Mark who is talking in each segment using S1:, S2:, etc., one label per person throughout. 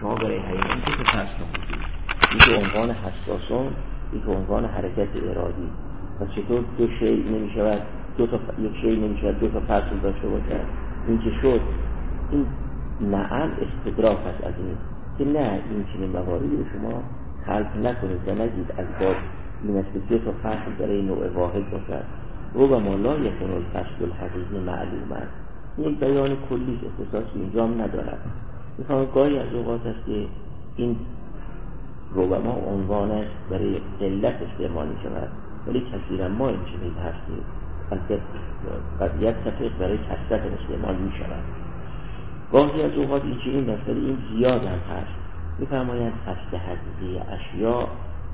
S1: شما برای حیوان دو تا فصل موجود، یکی عنوان حساسون، یکی عنوان حرکت ارادی. و چطور دو شی نمیشود یک شی نمیشود دو تا فصل داشته باشد؟ این که شد این نعم استدراک است از این که نه، این چنین مواردی رو شما خلق نکنید و نگید از باب این است که دو تا فصل برای نوع واحد باشد. ربما لا یکون الفصل الحقیقی معلوم است. این یک بیان کلی اختصاصی اینجا هم ندارد. میخوام گاهی از اوقات است که این ربما عنوانش برای علت استعمال میشود، ولی کثیرا ما این چنین هستیم، بلکه قضیت تفیق برای کثرت استعمال میشود. گاهی از اوقات این چنین است، ولی این زیاد هم هست. میفرمایند فصل حقیقی اشیاء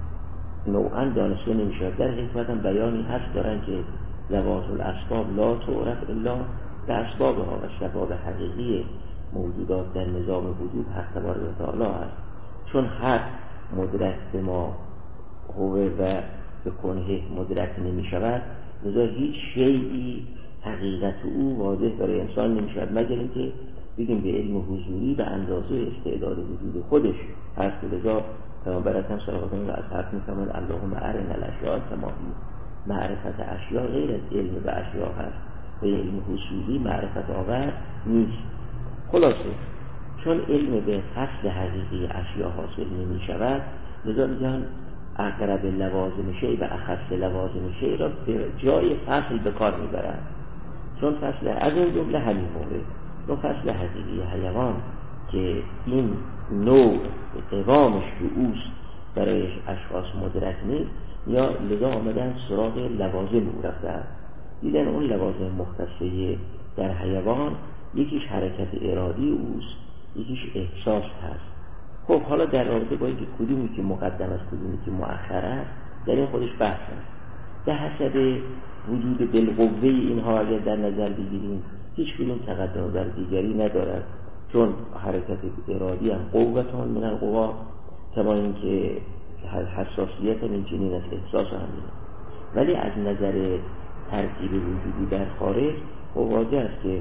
S1: نوعا دانسته نمیشود. در حکمت هم بیانی هست دارن که ذوات الاسباب لا تعرف الا به اسبابها و شباب حقیقی موجودات در نظام وجود حق تبارک و تعالی است. چون هر مدرک به ما هوه و به کنه مدرک نمی شود، لذا هیچ شیئی حقیقت او واضح برای انسان نمی شود، مگر اینکه بگیم به علم حضوری به اندازه استعداد وجود خودش هست. لذا پیامبر اکرم صلی الله علیه و آله از حرف می‌فرماید اللهم ارنا الاشیاء کما هی. معرفت اشیاء غیر از علم به اشیاء هست و علم حصولی معرفت آور نیست. خلاصه چون علم به فصل حقیقی اشیاء حاصل نمی شود، لذا میگن اقرب لوازم شیء و اخص لوازم شیء را به جای فصل به کار میبرند. چون فصل از این جمله همین مورد و فصل حقیقی حیوان که این نوع قوامش به اوست برای اشخاص مدرک نیست، یا لذا آمدن سراغ لوازم او رفتن، دیدن اون لوازم مختصه در حیوان یکیش حرکت ارادی اوست، یکیش احساس هست. خب حالا در رابطه با اینکه کدومی که مقدم است کدومی که مؤخر است در این خودش بحث است. به حسب وجود بالقوه اینها اگر در نظر بگیریم هیچ کدوم تقدم بر دیگری ندارد، چون حرکت ارادی هم قوتان من القوا، کما اینکه حساسیت هم این چنین است، احساس هم این. ولی از نظر ترکیب وجودی در خارج واضح است که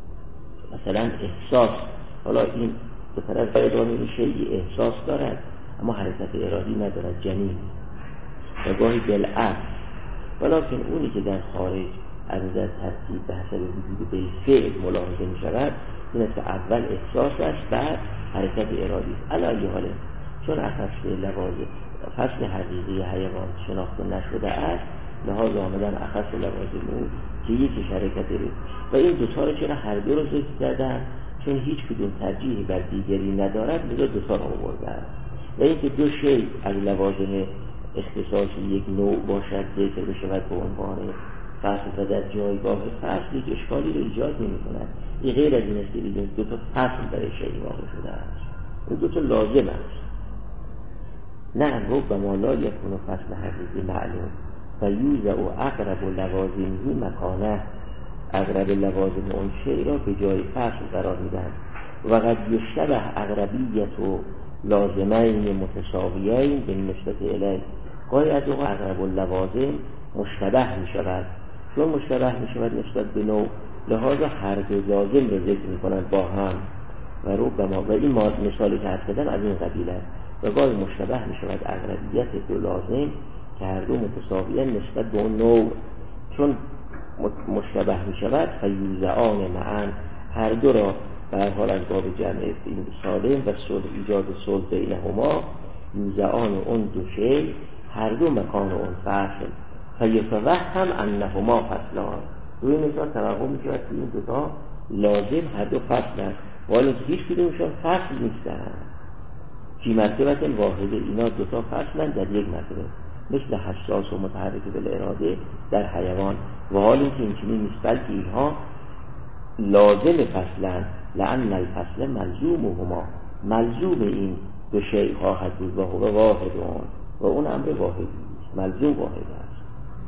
S1: مثلا احساس، حالا این به طرف ادامه میشه احساس دارد اما حرکت ارادی ندارد، جنین و گاهی بالعکس. ولیکن اونی که در خارج از نظر ترکیب به حسب وجود بالفعل ملاحظه می شود این است که اول احساس است بعد حرکت ارادی است. علی حاله چون اخص لوازم فصل حقیقی حیوان شناخته نشده است، لحاظ آمدن اخص لوازم او که یکی حرکت ارادی و این دوتا رو چرا هر دو رو ذکر کردن؟ چون هیچ کدوم ترجیحی بر دیگری ندارد، لذا دوتا رو آوردن. و اینکه دو شی از لوازم اختصاصی یک نوع باشد ذکر بشود به عنوان فصل و در جایگاه فصل یک اشکالی رو ایجاد نمی کند. این غیر از این است که بگیم دو تا فصل برای شی واقع شده است، این دو تا لازم است. نه ربما لا یکون فصل حقیقی معلوم و یوزع اقرب لوازمه مکانه، اقرب لوازم اون شی را به جای فصل قرار میدن. و قد یشبه اقربیت و لازمین متساویین به نسبت الیه. گاهی از اون اقرب لوازم مشتبه می شود، چون مشتبه می شود نسبت به نوع، لحاظا هر دو لازم رو ذکر می کنند با هم. و ربما و این مثالی که هست کردن از این قبیله. و گاهی مشتبه می شود اقربیت دو لازم که هر دو متساویین نسبت به اون نوع، چون مشتبه می شود فیوزعان معا، هر دو را به حال از باب جمع این سالم و صلح ایجاد صلح بینهما، یوزعان اون دو شی هر دو مکان اون فصل فیتوهم انهما فصلان. روی مثال توقع می شود که این دوتا لازم هر دو فصل است، ولی هیچ کدومشان فصل نیستن. فی مرتبه واحده اینا دوتا فصلن در یک مرتبه، مثل حساس و متحرک بالاراده در حیوان. و حال اینکه این چنین نیست، بلکه اینها لازم فصلن، لأن الفصل ملزومهما، ملزوم این دو شیء خواهد بود و هو واحد و اون امر واحدی است، ملزوم واحد است.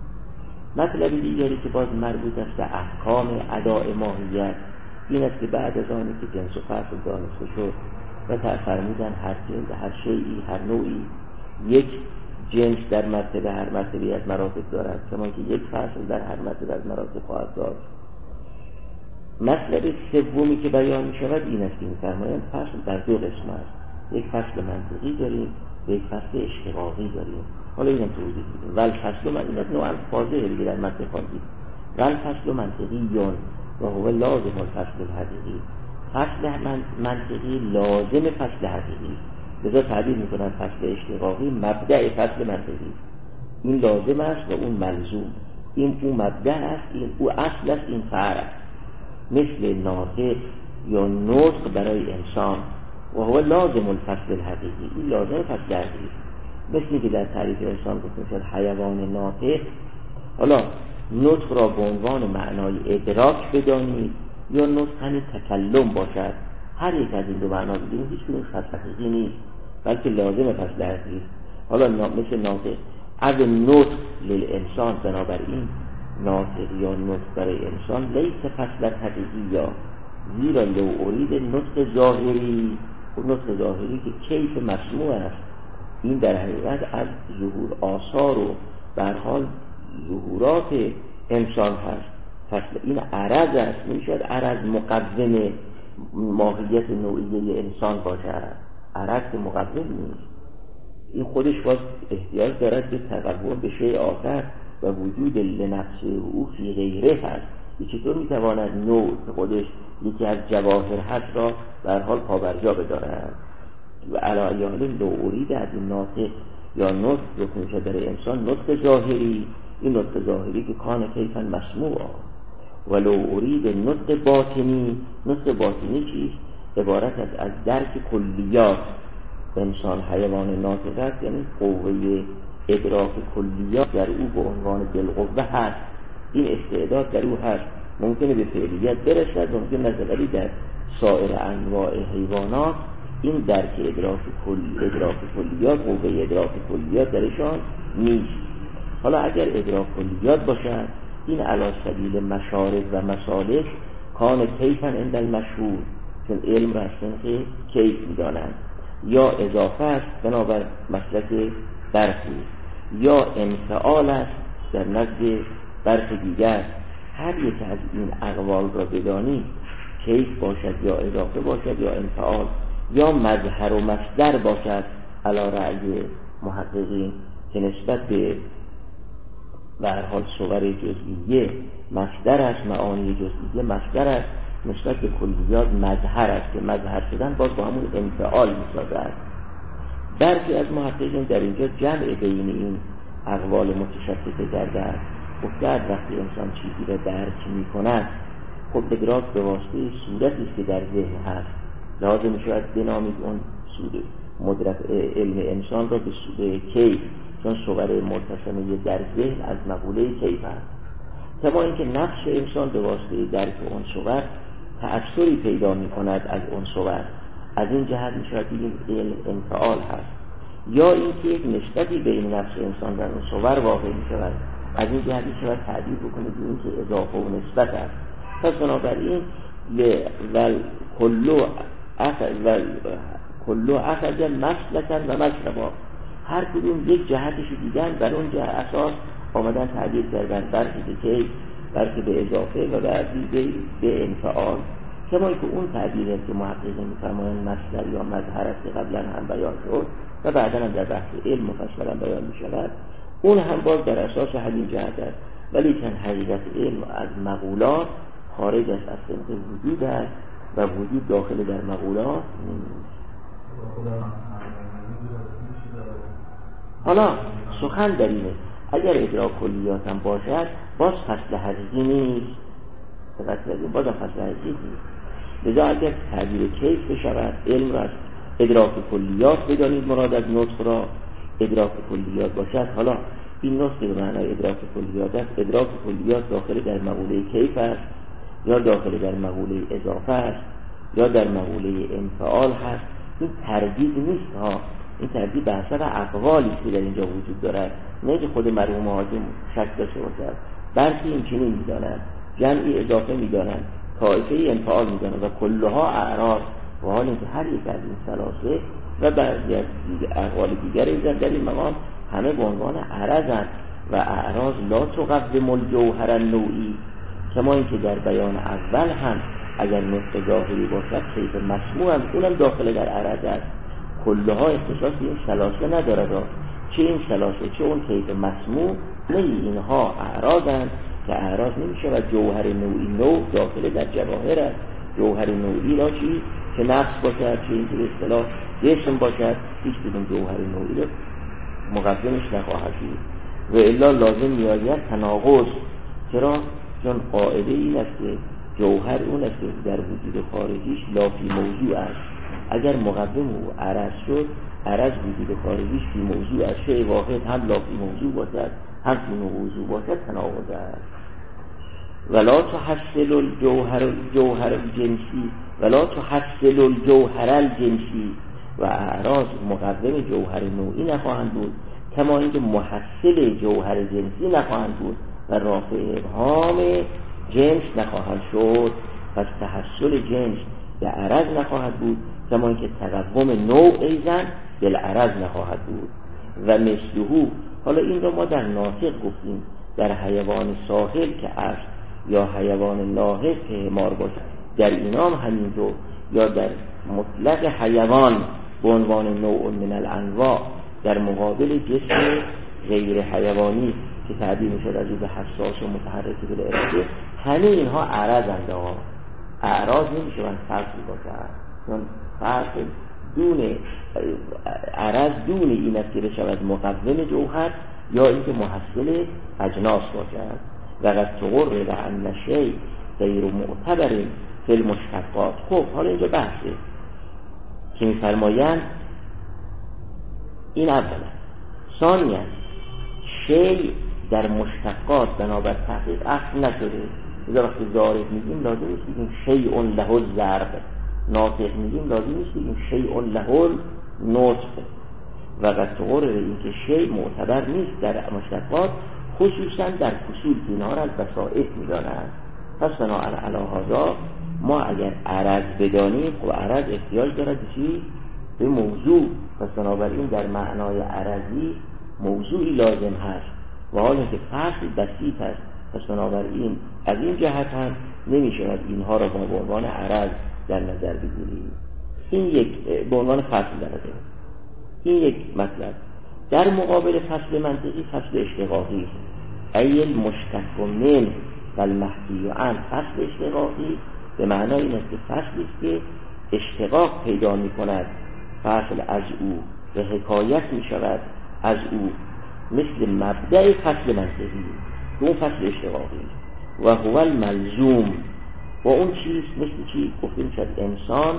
S1: مطلب دیگری که باز مربوط است به احکام اداء ماهیت این است که بعد از آنی که جنس و فصل دانسته شد و فرمودن هر جنس، هر شیئی، هر نوعی یک جنس در مرتبه هر مرتبه از مراتب دارد، کما که یک فصل در هر مرتبه از مراتب خواهد داشت. مطلب سومی که بیان می شود این است که می‌فرمایند فصل در دو قسم است. یک فصل منطقی داریم و یک فصل اشتقاقی داریم. حالا اینم توضیح میدیم. ول فصل منطقی نوعا واضحه دیگه در متن خواندید. ول فصل منطقی یون و هو لازم الفصل الحقیقی. فصل منطقی لازم فصل حقیقی. لذا تعبیر میکنن فصل اشتقاقی مبدأ فصل منطقی. این لازم است و اون ملزوم. این او مبدأ است، این او اصل است، این فرع است. مثل ناطق یا نطق برای انسان و هو لازم الفصل الحقیقی. این لازم فصل حقیقی. مثل که در تعریف انسان گفته شد حیوان ناطق. حالا نطق را به عنوان معنای ادراک بدانید یا نطق همین تکلم باشد. هر یک از این دو معنا بدونید هیچ کنون فصل حقیقی نیست، بلکه لازم فصل حقیقی. حالا مثل ناطق از نطق للانسان، بنابراین ناطق یا نطق برای انسان لیس فصل حقیقی، یا زیرا لو ارید نطق ظاهری، اون نطق ظاهری که کیف مسموع است، این در حقیقت از ظهور آثار و به هر حال ظهورات انسان هست. فصل این عرض است، نمیشود عرض مقوم ماهیت نوعیه انسان باشد. عرض که مقوم نیست، این خودش باز احتیاج دارد به تقوم به شیء آخر و وجود لنفسه او فی غیره هست. چطور میتواند نوع که خودش یکی از جواهر هست را به هر حال پابرجا بدارد؟ و علی حال لو ارید از این ناطق یا نطق رو میشه در انسان نطق ظاهری، این نطق ظاهری که کان کیفا مسموع، ولو ارید نطق باطنی. نطق باطنی چیست؟ عبارت از درک کلیات. انسان حیوان ناطق است، یعنی قوه ادراک کلیات در او به عنوان بالقوه هست. این استعداد در او هست، ممکنه به فعلیت برسد، ممکن نظری در سایر انواع حیوانات این درک ادراک کلیات، قوه ادراک کلیات درشان نیست. حالا اگر ادراک کلیات باشد، این علی سبیل مشارط و مسالک کان کیفا عند المشهور، چون علم را که کیف می‌دانند، یا اضافه است بنابر مسلک برخی، یا انفعال است در نزد برخی دیگر. هر یک از این اقوال را بدانید، کیف باشد یا اضافه باشد یا انفعال یا مظهر و مصدر باشد، علی رأی محققین که نسبت به هر حال صور جزئیه مصدر است، معانی جزئیه مصدر است، نسبت به کلیات مظهر است که مظهر شدن باز با همون انفعال می‌سازد. برخی از محققین در اینجا جمع بین این اقوال متشتت کردند. گفتند وقتی انسان چیزی را درک می‌کند، خب ادراک به واسطه صورتی است که در ذهن هست، لازم می‌شود بنامید اون صورت مدرک علم انسان را به صورت کیف، چون صور مرتسمه در ذهن از مقوله کیف است. کما اینکه نفس انسان به واسطه درک اون صور تأثری پیدا می‌کند از اون صور، از این جهت می‌شود این علم انفعال هست. یا اینکه یک نسبتی بین نفس انسان و اون صور واقع می‌شود، از این جهت می‌شود تعبیر بکنید این که اضافه و نسبت است. پس بنابراین کلو اخذ مسلکا و مشربا، هر کدوم یک جهتش دیدن بر اون جهت اساس آمدن تعبیر کردن، برخی به اضافه و بعضی به انفعال. کما که اون تعبیری که محققین می‌فرمایند مصدر یا مظهر است که قبلا هم بیان شد و بعدا هم در بحث علم مفصلا بیان می‌شود، اون هم باز در اساس همین جهت است. ولی چون حقیقت علم از مقولات خارج است از سمت وجود است و وجود داخل در مقولات نیست. حالا سخن در اینه اگر ادراک کلیات هم باشد باز فصل حقیقی نیست، باز فصل حقیقی نیست. لذا اگر تعبیر کیف بشود، علم را ادراک کلیات بدانید، مراد از نطق را ادراک کلیات باشد. حالا این نطق به معنای ادراک کلیات است. ادراک کلیات داخل در مقوله کیف است، یا داخل در مقوله اضافه است، یا در مقوله انفعال هست. این تردید نیست ها، این تردید به حسب اقوالی که در اینجا وجود دارد، نه که خود مرحوم حاکم شک داشته باشد. برخی این چنین می‌دانند، جمعی اضافه می‌دانند، طایفه‌ای انفعال می‌دانند و کلها اعراض، و حال اینکه هر یک از این ثلاثه و بعضی از اقوال دیگر در این مقام همه به عنوان عرضند و اعراض لا تقوم الجوهر النوعی. کما اینکه در بیان اول هم اگر نطق ظاهری باشد کیف مسموع هم اونم داخل در عرض است. کله ها اختصاص به این سلاسه ندارد، چه این سلاسه چه اون طیف مسموع، نه اینها اعراضند که اعراض نمیشه و جوهر نوعی نوع داخل در جواهر است. جوهر نوعی را چی؟ که نفس باشد، چه این به اصطلاح جسم باشد، هیچ بدون جوهر نوعی را مقدمش نخواهد بود و الا لازم میآید تناقض. چرا؟ چون قاعده این است که جوهر اون است که در وجود خارجیش لافی موضوع است. اگر مقدم او عرض شد، عرض وجود خارجیش فی موضوع است، شیء واحد هم لافی موضوع باشد هم فی موضوع باشد، تناقض است. ولا تحصل الجوهر الجنسی ولا تحصل الجوهر الجنسی، و اعراض مقدم جوهر نوعی نخواهند بود، کما اینکه محصل جوهر جنسی نخواهند بود و رافع ابهام جنس نخواهند شد. پس تحصل جنس به عرض نخواهد بود، کما اینکه تقوم نوع ایضا بالعرض نخواهد بود. و مثله، حالا این رو ما در ناطق گفتیم، در حیوان ساحل که است یا حیوان لاحق که حمار باشد، در اینام همینطور، یا در مطلق حیوان به عنوان نوع من الانواع در مقابل جسم غیر حیوانی که تعبیر میشد از او به حساس و متحرک بالاراده، همه اینها عرضند ها. اعراض نمیشه من فصل باشد، چون فصل دون عرض دون این است که بشود مقوم جوهر یا اینکه محصل اجناس باشد. و قد تقرر ان شیء غیر معتبر فی المشتقات. خب حالا اینجا بحثه که میفرمایند این اولا. ثانیا شیء در مشتقات بنابر تحقیق اصل نشده. اذا وقتی ضارب میگیم لازم نیست بگیم شیء له الضرب، ناطق میگیم لازم نیست بگیم شیء له النطق. و قد تقرر این که شیء معتبر نیست در مشتقات، خصوصا در فصول که اینها را از بسائط میدانند. پس بنابراین علی هذا ما اگر عرض بدانیم، خب عرض احتیاج دارد چی؟ به موضوع. پس بنابراین در معنای عرضی موضوعی لازم هست و حالا که فصل بسیط است، پس بنابراین از این جهت هم نمیشود اینها را به عنوان عرض در نظر بگیریم. این یک به عنوان فصل در نظر. این یک مطلب. در مقابل فصل منطقی فصل اشتقاقی، ای المشتق من و المحکی عن. فصل اشتقاقی به معنای این است که فصلی است که اشتقاق پیدا می کند فصل از او و حکایت می شود از او، مثل مبدأ فصل منطقی اون فصل اشتقاقی. و هو الملزوم، و اون چیز مثل چی؟ گفتیم شد انسان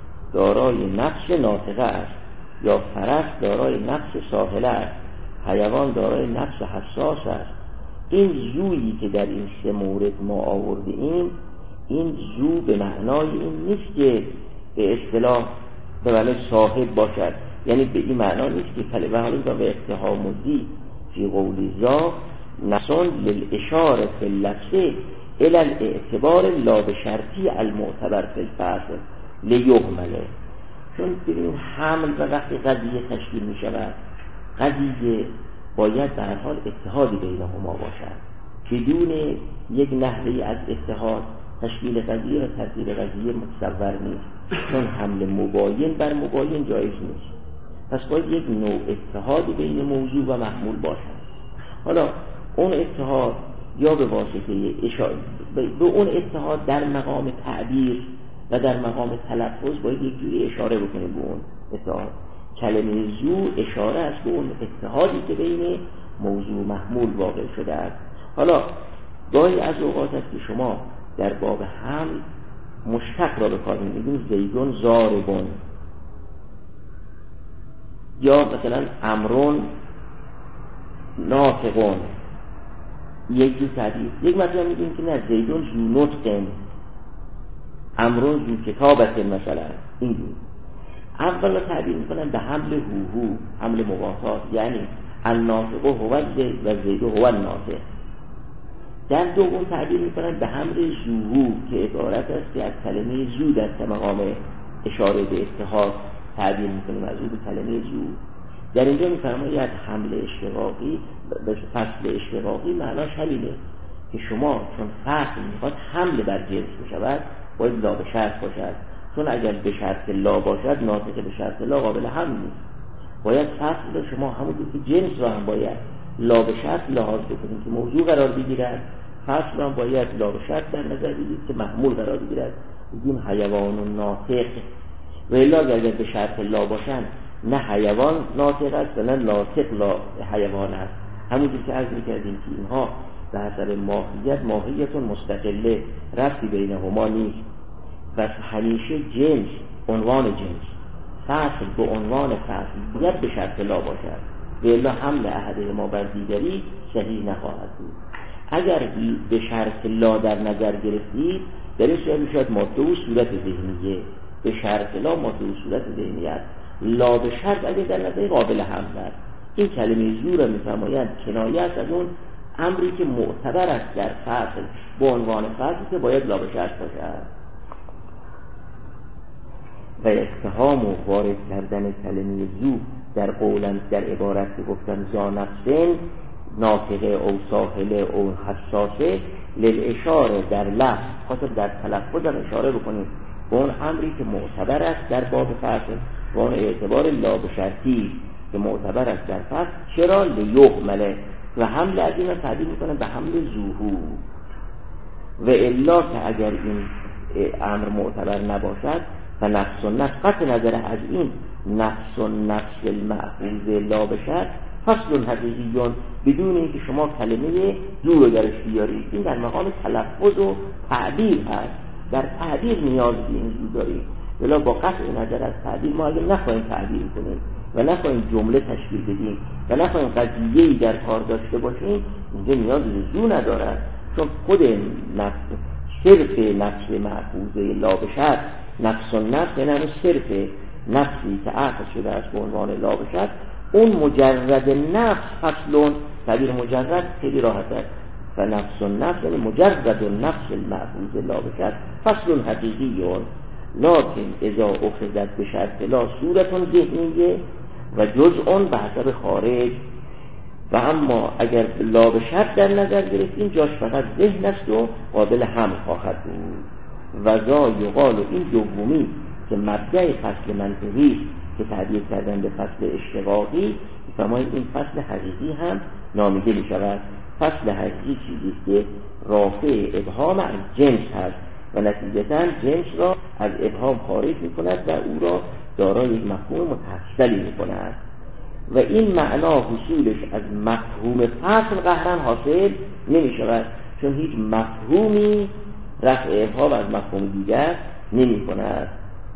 S1: دارای نفس ناطقه است، یا فرس دارای نفس ساحله است، حیوان دارای نفس حساس است. این زویی که در این سه مورد ما آورده ایم، این زو به معنای این نیست که به اصطلاح به معنای صاحب باشد، یعنی به این معنا نیست که کلمه حالا به اتهاموزی فی قول ذا نسون للاشاره فی اللفظ الى الاعتبار لا بشرطی المعتبر فی الفصل لیهمله. چون ببینیم حمل و وقتی قضیه تشکیل می شود، قضیه باید در حال اتحادی بینهما باشد. بدون یک نحوه از اتحاد تشکیل قضیه و ترتیب قضیه متصور نیست، چون حمل مباین بر مباین جایز نیست. پس باید یک نوع اتحادی بین موضوع و محمول باشد. حالا اون اتحاد یا به واسطه اشاره به اون اتحاد در مقام تعبیر و در مقام تلفظ باید یک جوری اشاره بکنیم به اون اتحاد. کلمه زو اشاره است به اون اتحادی که بین موضوع و محمول واقع شده است. حالا گاهی از اوقات است که شما در باب حمل مشتق را به کار می‌گیرید، زیدون ضاربون، یا مثلا امرون ناطقون، یک جور تعبیر. یک مثلا میگیم که نه زیدون زو نطقن، امرون زو کتابت مثلا. اینجور اولا تعبیر میکنن به حمل هو، حمل مباحثات، یعنی الناطق هو زید و زید هو الناطق. در دوم تعبیر میکنن به حمل زوهو که عبارت است که از کلمه زو در مقام اشاره به اتحاد تعبیر میکنیم از او به کلمه زو. در اینجا میفرماید حمل اشتقاقی به فصل اشتقاقی معناش همینه که شما چون فصل میخواد حمل بر جنس بشود باید لا به شرط باشد. چون اگر به شرط لا باشد ناطق به شرط لا قابل حمل نیست. باید فصل شما همونطور که جنس رو هم باید لا به شرط لحاظ بکنیم که موضوع قرار بگیرد، فصل رو هم باید لا به شرط در نظر بگیرید که محمول قرار بگیرد. بگیم حیوان و ناطق، و الا اگر به شرط لا باشن نه حیوان ناطق است و نه ناطق لا حیوان است. همونجور که عرض می‌کردیم که اینها به حسب ماهیت مستقله، ربطی بینهما نیست. و همیشه جنس عنوان جنس، فصل به عنوان فصل باید به شرط لا باشد، و الا حمل احدهما بر دیگری صحیح نخواهد بود. اگر به شرط لا در نظر گرفتید، در این صورت میشود ماده و صورت ذهنیه. به شرط لا ماده و صورت ذهنیه است. لا به شرط اگر در نظر قابل حمل است. این کلمه زور را می‌فرمایند کنایه است از اون امری که معتبر است در فصل به عنوان فصل که باید لا به شرط باشد. و اقتحام و وارد کردن کلمه زو در قولن در عبارت که گفتن زانفسن ناطقه او ساحله او حساسه للاشاره در لفظ، خاطر در تلفظ هم اشاره بکنیم به اون امری که معتبر است در باب فصل و اون اعتبار لا به شرطی که معتبر است در فصل. چرا؟ لیحمله، و حمل از این را تعبیر میکنن به حمل زوهو. و الا که اگر این امر معتبر نباشد و نفس و نفس، قطع نظر از این نفس و نفس المأخوذ لا بشد فصل حقیقیون، بدون اینکه شما کلمه زو رو درش بیارید. این در مقام تلفظ و تعبیر هست. در تعبیر نیاز به این زو دارید، ولی با قطع نظر از تعبیر ما اگر نخواهیم تعبیر کنیم و نخواهیم جمله تشکیل بدیم و نخواهیم قضیه‌ای در کار داشته باشیم، اینجا نیاز به زو ندارد. چون خود نفس صرف نفس مأخوذ لا بشد، نفس و نفس یعنی صرف نفسی که عقل شده است به عنوان لا بشد، اون مجرد نفس فصلون، تعبیر مجرد خیلی راحت است. و نفس و نفس یعنی مجرد نفس المأخوذ لا بشد فصل حقیقیون، لکن اذا اخذت به شرط لا صورتون ذهنیه و جزء به حسب خارج. و اما اگر لا به شرط در نظر گرفتیم جاش فقط ذهن است و قابل حمل خواهد بود. و ذا یقال، این دومی که مبدأ فصل منطقی که تعبیر کردن به فصل اشتقاقی، فرمایید این فصل حقیقی هم نامیده می شود. فصل حقیقی چیزی که رافع ابهام از جنس هست و نتیجتاً جنس را از ابهام خارج می کند و او را دارای یک مفهوم متحصلی می کند. و این معنا حصولش از مفهوم فصل قهرن حاصل نمی شود، چون هیچ مفهومی رفع ابهام از مفهوم دیگر نمی کند.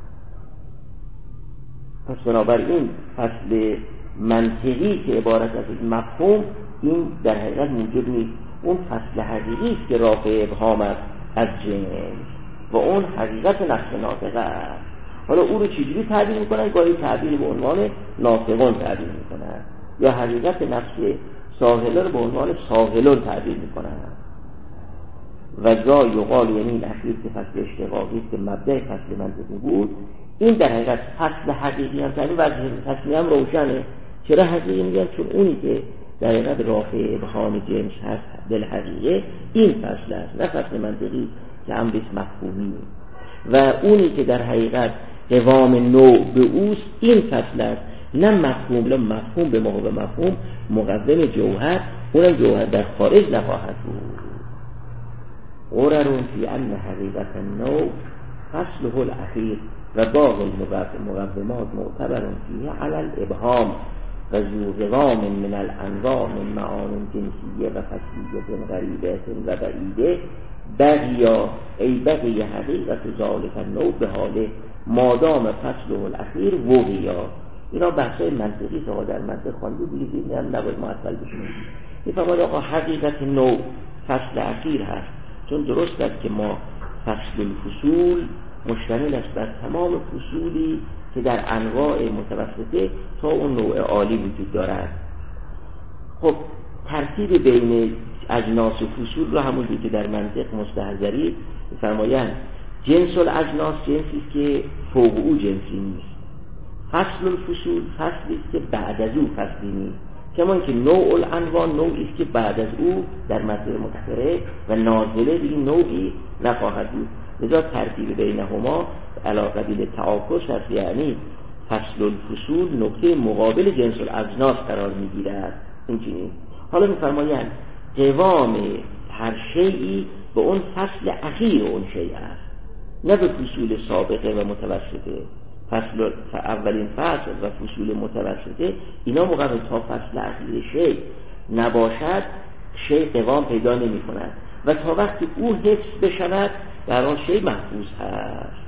S1: پس بنابراین فصل منطقی که عبارت از مفهوم، این در حقیقت موجود نیست. اون فصل حقیقی است که رافع ابهام است از جنس و اون حقیقت نفس ناطقه است. حالا او رو چجوری تعبیر میکنن؟ گاهی تعبیر به عنوان ناطقون تعبیر میکنن، یا حقیقت نفس ساحله رو به عنوان ساحلون تعبیر میکنن. و ذا یقال، یعنی این اخیر که فصل اشتقاقی است که مبدأ فصل منطقی بود، این در حقیقت فصل حقیقی هم تعبیر و فصلی هم روشنه. چرا حقیقی میگن؟ چون اونی که در حقیقت رافع ابهام جنس هست دل حقیقه این فصل است، نه فصل منطقی که امریس مفهومی. و اونی که در حقیقت قوام نوع به اوست این فصل است، نه مفهوم. لا مفهوم به مفهوم مقدم جوهر، اونم جوهر در خارج نخواهد بود. غررون فی ان حقیقت النوع فصله الاخیر و باقی المقدمات معتبرون فیه علی الابهام و ذو قوام من الانواع من معان جنسیه و فصلیه غریبه و بعیده بقیا ای بقی حقیقت ذالک النوع به حاله مادام فصله الاخیر وقیا. اینا بحثای منطقی که در منطق خوانده دیگه هم نباید معطل بشیم. میفهمید آقا حقیقت نوع فصل اخیر هست، چون درست است که ما فصل الفصول مشتمل است بر تمام فصولی که در انواع متوسطه تا اون نوع عالی وجود دارد. خب ترتیب بین اجناس و فصول رو همونجوری که در منطق مستحضری فرمایند جنس الاجناس جنسی است که فوق او جنسی نیست، فصل الفصول فصلی است که بعد از او فصلی نیست، کمان که نوع الانواع نوعی است که بعد از او در مسیر متفرع و نازله دیگه نوعی نخواهد بود. لذا ترتیب بینهما علی قبیل تعاکس است، یعنی فصل الفصول نقطه مقابل جنس الاجناس قرار میگیرد. اینجوری حالا میفرمایند قوام هر شیئی به اون فصل اخیر اون شیء است، نه به فصول سابقه و متوسطه. فصل اولین فصل و فصول متوسطه اینا مقابل تا فصل اخیر شیء نباشد شیء قوام پیدا نمی کند و تا وقتی او حفظ بشود در آن شیء محفوظ هست.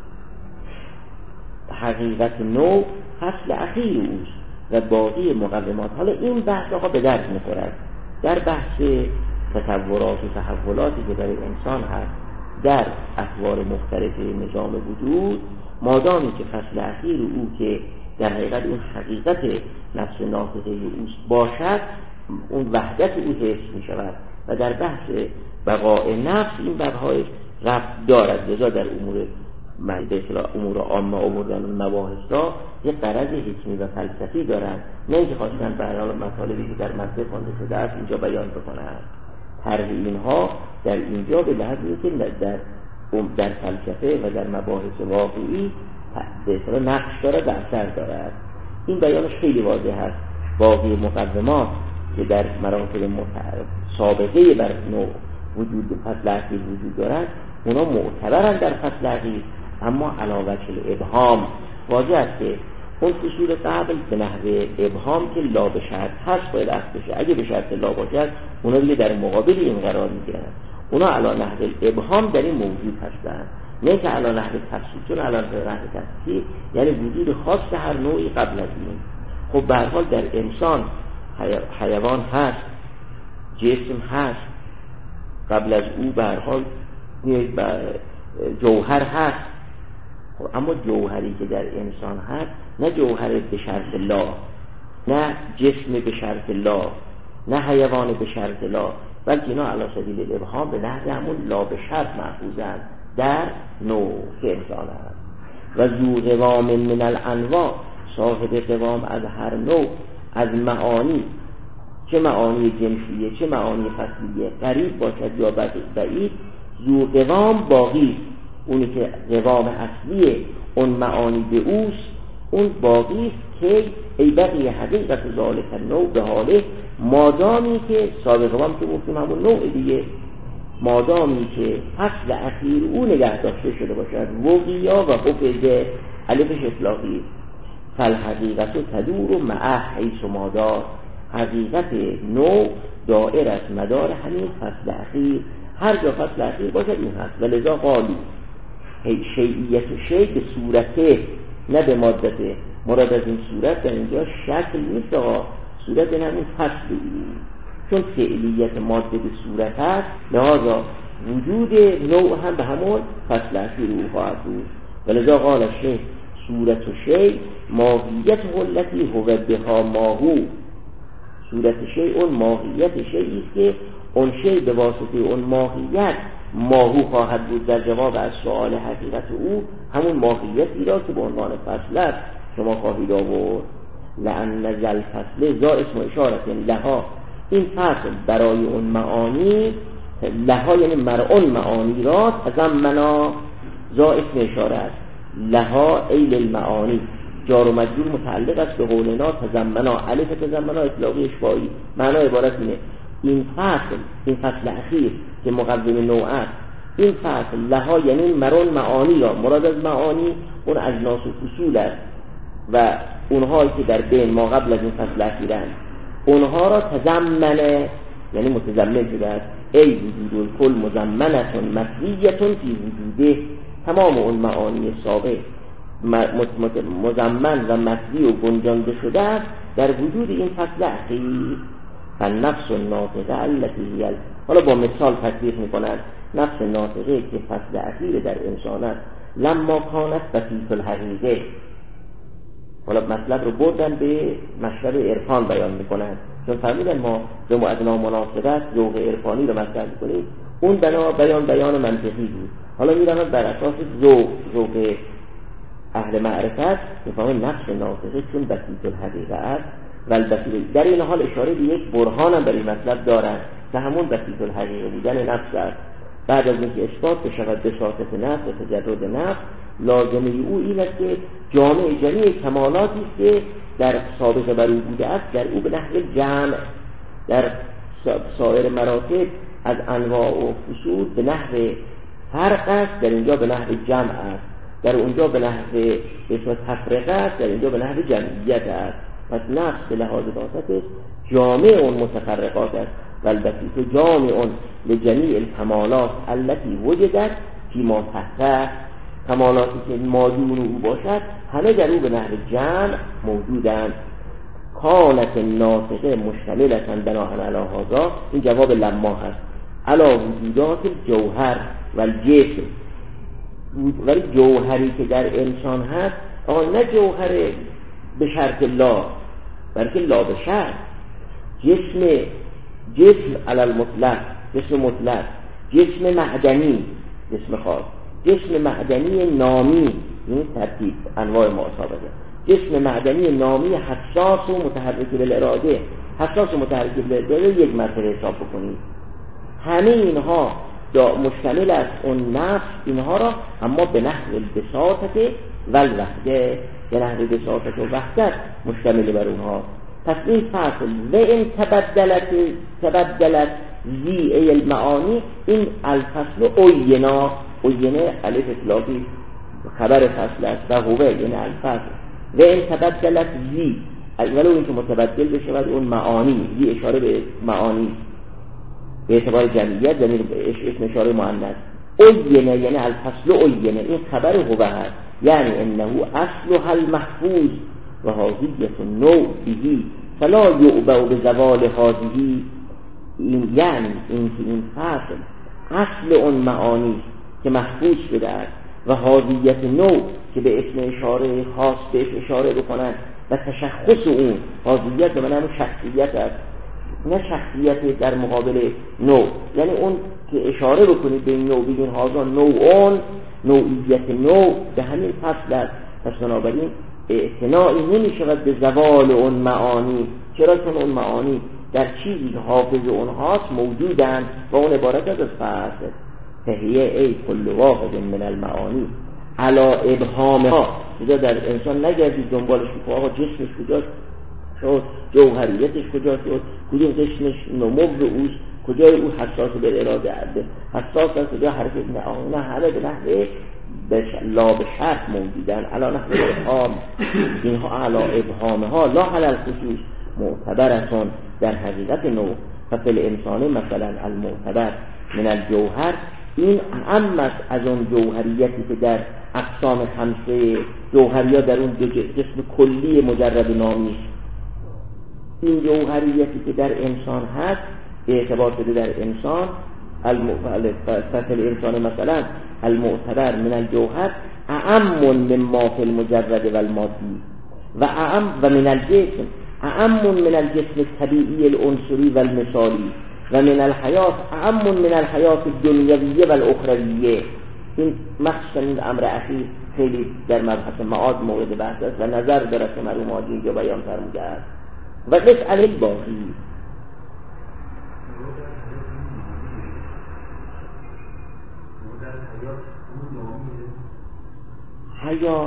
S1: حقیقت نو فصل اخیر اوست و باقی مقومات. حالا این بحث ها به درد میخورد در بحث تطورات و تحولاتی که برای انسان هست در اطوار مختلف نظام وجود. مادامی که فصل اخیر او که در حقیقت اون حقیقت نفس ناطقه اوست باشد، اون وحدت او حفظ می شود و در بحث بقاء نفس این بحث‌های رفت دارد. لذا در امور عامه آوردن مباحثا یه غرض حکمی و فلسفی دارند، نه اینکه خواستن برای مطالبی که در متن خوانده شده است اینجا بیان بکنند. طرح اینها در اینجا به لحاظی که در فلسفه و در مباحث واقعی به اصطلاح نقش دارد و اثر دارد. این بیانش خیلی واضح است. باقی مقومات که در مراتب سابقه بر نوع وجود فصل اخیر وجود دارد اونا معتبرند در فصل اخیر، اما علاوه الابهام واضح است که اون فصول قبل به نحوه ابهام که لا به شرط هست باید اخذ بشه. اگه به شرط لا باشد اونا دیگه در مقابل این قرار میگیرن. اونا علی نحو ابهام در این موجود هستند، نه که علی نحو تفسیر. چون علی نحو تفسیر یعنی وجود خاص هر نوعی قبل از این. خب به هر حال در انسان حیوان هست، جسم هست، قبل از او به هر حال جوهر هست. خب اما جوهری که در انسان هست نه جوهر به شرط لا، نه جسم به شرط لا، نه حیوان به شرط لا، بلکه اینا علی سبیل الابهام به نحو همون لا به شرط محفوظند در نوع که انسان هست. و ذو قوام من الانواع، صاحب قوام از هر نوع، از معانی، چه معانی جنسیه چه معانی فصلیه، قریب باشد یا بعید، ذو قوام باقی، اونی که قوام اصلیه اون معانی به اوست اون باقی است که ای بقیه حقیقت ذالک النوع به حاله، مادامی که سابق قوام که گفتیم همون نوع دیگه، مادامی که فصل اخیر او نگه داشته شده باشد وقیا و حفظ الفش اطلاقی. فالحقیقت تدور مع حیث مادار، حقیقت نوع دائر از مدار همین فصل اخیر، هر جا فصل اخیر باشد این هست. و لذا قالو شیعیت و شیع به صورته نه به مادته. مراد از این صورت در اینجا شکل نیست، صورت همین فصل این، چون فعلیت ماده به صورت هست لذا وجود نوع هم به همون فصل اخیر او خواهد بود. و لذا قال شیع صورت و شیع ماهیت التي هو بها ماهو، صورت شیع اون ماهیت شیعی است که اون شیع به واسطه اون ماهیت ماهو خواهد بود. در جواب از سؤال حقیقت او همون ماهیتی را که به عنوان فصل است شما خواهید آورد. لأن ذل فصل ذا اسم اشاره، یعنی لها این فصل برای اون معانی، لها یعنی مرعون معانی را، تضمنا ذا اسم اشاره است، لها ایل المعانی جار و مجرور متعلق است به قولنا تضمنا، الف تضمنا اطلاقی اشباعی. معنا عبارت اینه این فصل اخیر که مقدم نوع است، این فصل لها یعنی مرون معانی را، مراد از معانی اون اجناس و فصول است و اونهایی که در بین ما قبل از این فصل اخیرند اونها را تضمنه یعنی متضمن شده است. ای وجود الکل مضمنتون مطویتون فی وجوده، تمام اون معانی سابق مضمن و مطوی و گنجانده شده است در وجود این فصل اخیر. فالنفس الناطقه التي هي، حالا با مثال تطبیق میکنند نفس ناطقه که فصل اخیر در انسان است، لما کانت بسیط الحقیقه. حالا مطلب رو بردن به مشرب عرفان بیان میکنند، چون فهمیدن ما به معدنا مناسبت ذوق عرفانی رو مطرح میکنیم، اون بیان منطقی بود. حالا میرن بر اساس ذوق اهل معرفت میفهمن نفس ناطقه چون بسیط الحقیقه است و البسیط، در این حال اشاره به یک برهان هم برای مطلب دارند که همون بسیط الحقیقه بودن نفس است. بعد از اینکه اثبات بشود بساطت نفس و تجرد نفس، لازمه او این است که جامع جمیع کمالاتی است که در سابقه بر او بوده است در او به نحو جمع، در سایر مراتب از انواع و فصول به نحو فرق است، در اینجا به نحو جمع است، در اونجا به نحو اسم تفرقه است، در اینجا به نحو جمعیت است. پس نفس به لحاظ ذاتش جامع اون متفرقات است و البته جامع لجمیع الکمالات التي وجدت فيما تحت، کمالاتی که مادون او باشد همه در او به نحو جمع موجودند. کانت ناطقه مشتملتن بناهن علی هذا، این جواب لما هست، علی وجودات الجوهر و الجسم، ولی جوهری که در انسان هست نه جوهر به شرط لا بلکه لا به شرط، جسم علی المطلق، جسم مطلق، جسم معدنی، جسم خاص، جسم معدنی نامی، این ترتیب انواع معاصابه، جسم معدنی نامی حساس و متحرک بالاراده، حساس و متحرک بالاراده یک مرتبه حساب بکنید. همه اینها مشتمل است اون نفس اینها را، اما به نحو البساطت و الوحده، به نحو بساطت و وحدت مشتمل بر اونها. پس این فصل و این تبدلت زی المعانی، این الفصل اوینا، اوینه الف اطلاقی خبر فصل است و هوه یعنی الفصل، و این تبدلت زی، ولو این که متبدل بشه بعد اون معانی، زی اشاره به معانی به اعتبار جمعیت، زمین اسم اشاره مؤنث، اوینه یعنی الفصل اوینه، این خبر هوه هست، یعنی انه اصلها المحفوظ و حاضیت نوع بهی فلا یعبأ بزوال هذه. این یعنی این فصل اصل اون معانی که محفوظ شده است و حاضیت نوع که به اسم اشاره خاص بهش اشاره بکنند و تشخص اون حاضیت به معنی شخصیت است، نه شخصیت در مقابل نوع، یعنی اون که اشاره بکنید به این نوع بگین هازا نوعون، نوعیت نوع به همین فصل است. پس بنابراین اعتناعی نمی شود به زوال اون معانی، چرا چون اون معانی در چیزی حافظ اونهاست موجودند و اون عبارت از فصل فهیه ای کل واحد من المعانی علا ابهامها. اینجا در انسان نگردید دنبالش که آقا جسمش کجاست شد، جوهریتش کجاست شد، کدوم جسمش نمو به اوست، کجای او حساس به اراده عده حساس است، کجا حرکت نه همه به نحوه لا به شرط موجودن علا نحوه ابهام، اینها علا ابهامها لا حلال خصوص معتبرتون در حقیقت نوع. ففل انسانه مثلا المعتبر من الجوهر، این اهم است از اون جوهریتی که در اقسام خمسه جوهریات در اون جسم کلی مجرد نامی، این جوهریتی که در انسان هست به اعتبار شده در انسان ففل انسانه مثلا المعتبر من الجوهر اعم مما فی المجرد و المادی و اعم و من الجسم اعم من الجسم الطبیعی العنصری و المثالی و من الحیات اعم من الحیات الدنیویه و الاخرویه. این مخصوصا این امر اخیر خیلی در مبحث معاد مورد بحث است و نظر دارد که مرحوم حاجی اینجا بیان فرموده است. و مسئله باقی حیات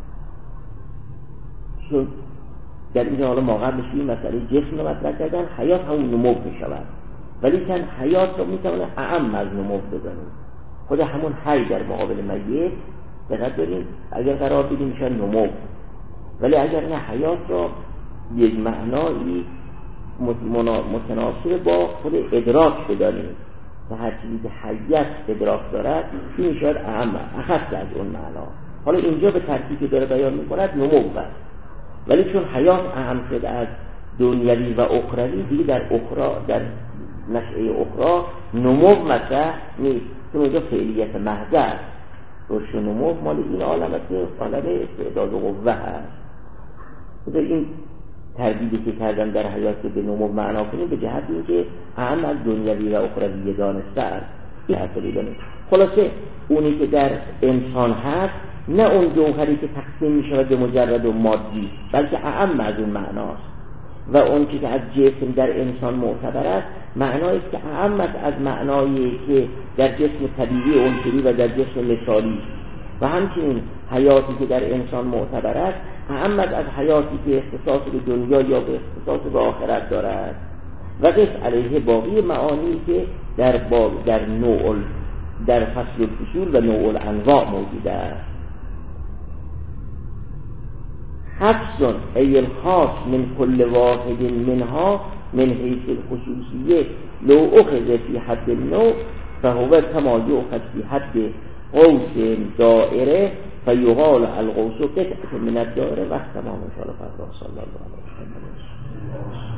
S1: شد در این حالا ما قبلش این مسئله جسم رو مطرح کردن، حیات همون نمو می شود، ولی کن حیات رو می تونه اعم از نمو بزنیم. خود همون حی در مقابل میت دقت داریم اگر قرار بدیم میشن نمو، ولی اگر نه حیات رو یک معنایی متناسب با خود ادراک بداریم و هر چیزی که حیات ادراک دارد این شاید اعم اخص از اون معنا. حالا اینجا به ترتیبی داره بیان میکند نمو است، ولی چون حیات اهم شده از دنیوی و اخروی دیگه در نشأه اخرى نمو مطرح نیست، چون اینجا فعلیت محض است. رشد و نمو مال این عالم است که عالم استعداد و قوه هست. این تردیدی که کردن در حیات به نمو معنا کنیم به جهت اینکه اهم از دنیوی و اخروی دانسته است. این حاصلی دانه خلاصه اونی که در انسان هست نه اون جوهری که تقسیم می شود به مجرد و مادی، بلکه اعم از اون معناست. و اون که از جسم در انسان معتبر است معنایی که اعم از معنایی که در جسم طبیعی عنصری و در جسم مثالی و همچنین حیاتی که در انسان معتبر است اعم از حیاتی که اختصاص به دنیا یا به اختصاص به آخرت دارد و قس علیه باقی معانی که در فصل الفصول و نوع الانواع موجود است. حفظ ای الخاص من کل واحد منها من حیث الخصوصیه لو اخذ فی حد النوع فهو کما یؤخذ فی حد قوس دائره فیقال القوس قطعه من الدائره و تمام ان شاء الله. صلی الله علیه و سلم.